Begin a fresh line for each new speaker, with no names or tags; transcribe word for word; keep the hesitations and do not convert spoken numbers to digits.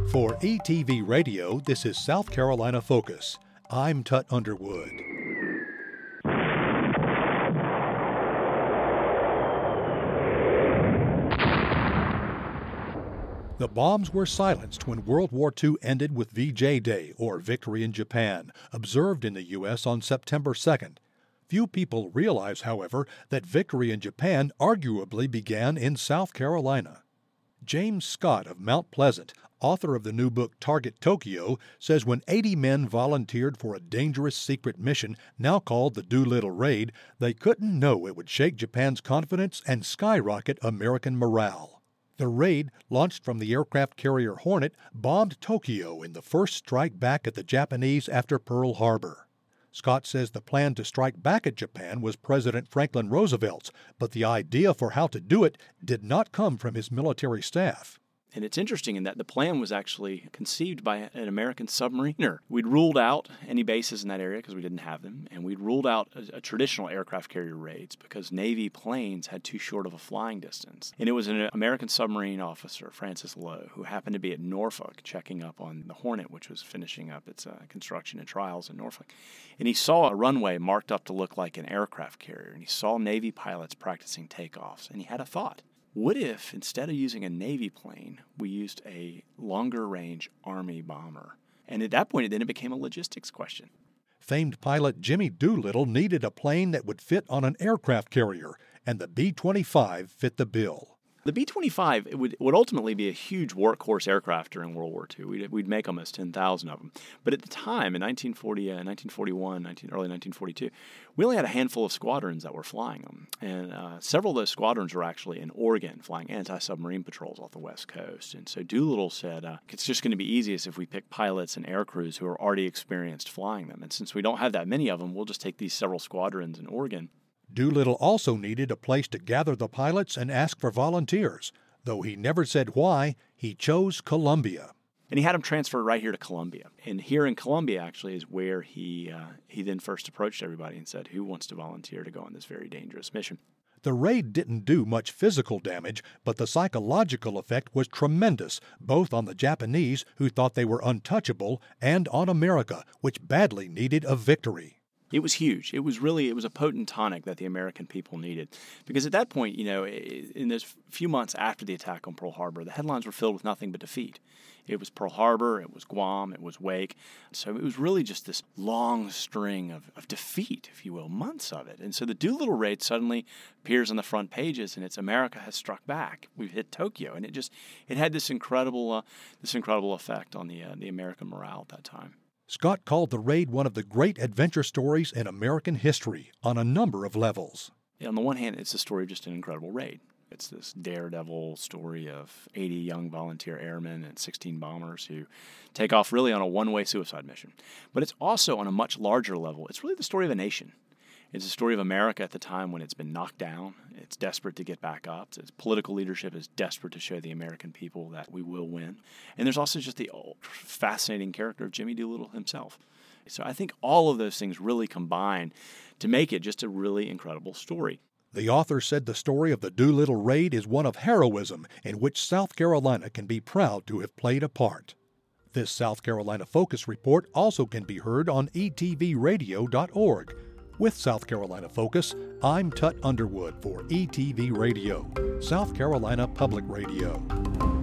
For E T V Radio, this is South Carolina Focus. I'm Tut Underwood. The bombs were silenced when World War Two ended with V J Day, or Victory in Japan, observed in the U S on September second. Few people realize, however, that Victory in Japan arguably began in South Carolina. James Scott of Mount Pleasant, author of the new book Target Tokyo, says when eighty men volunteered for a dangerous secret mission now called the Doolittle Raid, they couldn't know it would shake Japan's confidence and skyrocket American morale. The raid, launched from the aircraft carrier Hornet, bombed Tokyo in the first strike back at the Japanese after Pearl Harbor. Scott says the plan to strike back at Japan was President Franklin Roosevelt's, but the idea for how to do it did not come from his military staff.
And it's interesting in that the plan was actually conceived by an American submariner. We'd ruled out any bases in that area because we didn't have them, and we'd ruled out a, a traditional aircraft carrier raids because Navy planes had too short of a flying distance. And it was an American submarine officer, Francis Lowe, who happened to be at Norfolk checking up on the Hornet, which was finishing up its uh, construction and trials in Norfolk. And he saw a runway marked up to look like an aircraft carrier, and he saw Navy pilots practicing takeoffs, and he had a thought. What if, instead of using a Navy plane, we used a longer-range Army bomber? And at that point, then it became a logistics question.
Famed pilot Jimmy Doolittle needed a plane that would fit on an aircraft carrier, and the B twenty-five fit the bill.
The B twenty-five it would, would ultimately be a huge workhorse aircraft during World War Two. We'd, we'd make almost ten thousand of them. But at the time, in nineteen forty, uh, nineteen forty-one, nineteen, early nineteen forty-two, we only had a handful of squadrons that were flying them. And uh, several of those squadrons were actually in Oregon flying anti-submarine patrols off the West Coast. And so Doolittle said, uh, it's just going to be easiest if we pick pilots and air crews who are already experienced flying them. And since we don't have that many of them, we'll just take these several squadrons in Oregon.
Doolittle also needed a place to gather the pilots and ask for volunteers. Though he never said why, he chose Columbia.
And he had them transferred right here to Columbia. And here in Columbia, actually, is where he uh, he then first approached everybody and said, who wants to volunteer to go on this very dangerous mission?
The raid didn't do much physical damage, but the psychological effect was tremendous, both on the Japanese, who thought they were untouchable, and on America, which badly needed a victory.
It was huge. It was really, it was a potent tonic that the American people needed. Because at that point, you know, in those few months after the attack on Pearl Harbor, the headlines were filled with nothing but defeat. It was Pearl Harbor, it was Guam, it was Wake. So it was really just this long string of, of defeat, if you will, months of it. And so the Doolittle raid suddenly appears on the front pages, and it's America has struck back. We've hit Tokyo. And it just, it had this incredible, uh, this incredible effect on the, uh, the American morale at that time.
Scott called the raid one of the great adventure stories in American history on a number of levels.
On the one hand, it's the story of just an incredible raid. It's this daredevil story of eighty young volunteer airmen and sixteen bombers who take off really on a one-way suicide mission. But it's also, on a much larger level, it's really the story of a nation. It's the story of America at the time when it's been knocked down. It's desperate to get back up. Its political leadership is desperate to show the American people that we will win. And there's also just the fascinating character of Jimmy Doolittle himself. So I think all of those things really combine to make it just a really incredible story.
The author said the story of the Doolittle Raid is one of heroism in which South Carolina can be proud to have played a part. This South Carolina Focus Report also can be heard on E T V radio dot org. With South Carolina Focus, I'm Tut Underwood for E T V Radio, South Carolina Public Radio.